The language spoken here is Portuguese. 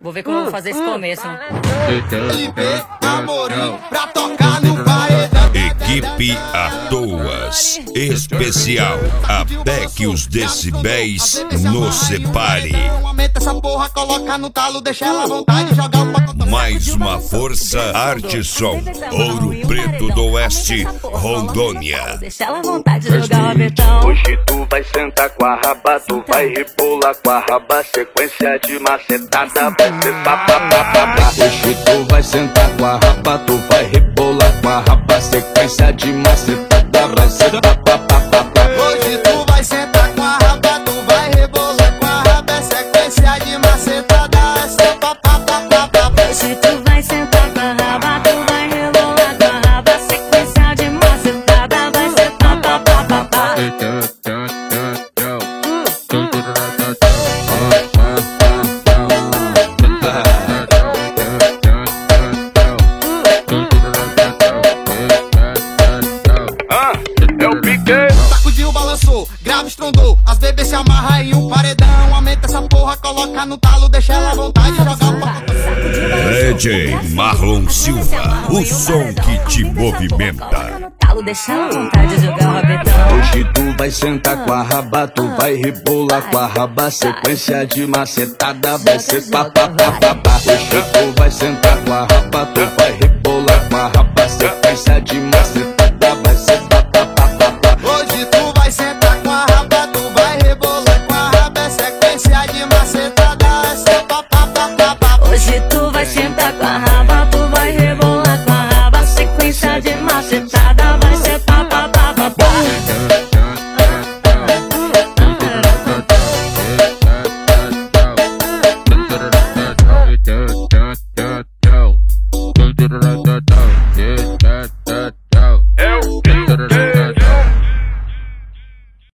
Vou ver como eu vou fazer esse começo. LB Amorim pra tocar no paredão. Equipe à toas. Especial. Até que os decibéis nos separe. Aumenta essa porra, coloca no talo, deixa ela à vontade, joga um pacote. Mais uma força, Arte Som. Ouro Preto do Oeste, Rondônia. Deixa ela à vontade de jogar o rabetão. Hoje tu vai sentar com a raba, tu vai rebolar com a raba, sequência de macetada vai ser papapá. Hoje tu vai sentar com a raba, tu vai rebolar com a raba, sequência de macetada vai ser papapá. Hoje tu vai sentar com a raba, tu vai rebolar com a raba, sequência de macetada, essa papapá. Hoje tu vai sentar com a raba, tu vai rebolar com a raba, sequência de macetada vai ser papapá. Sacudiu, balançou, grave, estrondou. As bebês se amarra em um paredão. Aumenta essa porra, coloca no talo, deixa ela à vontade, joga um pacote. DJ Marlon Silva, o som que te movimenta. Deixa ela à vontade de jogar o rabetão. Hoje tu vai sentar com a raba, tu vai rebolar com a raba, sequência de macetada vai ser papapá. Hoje tu vai sentar com a raba, tu vai rebolar com a raba, sequência de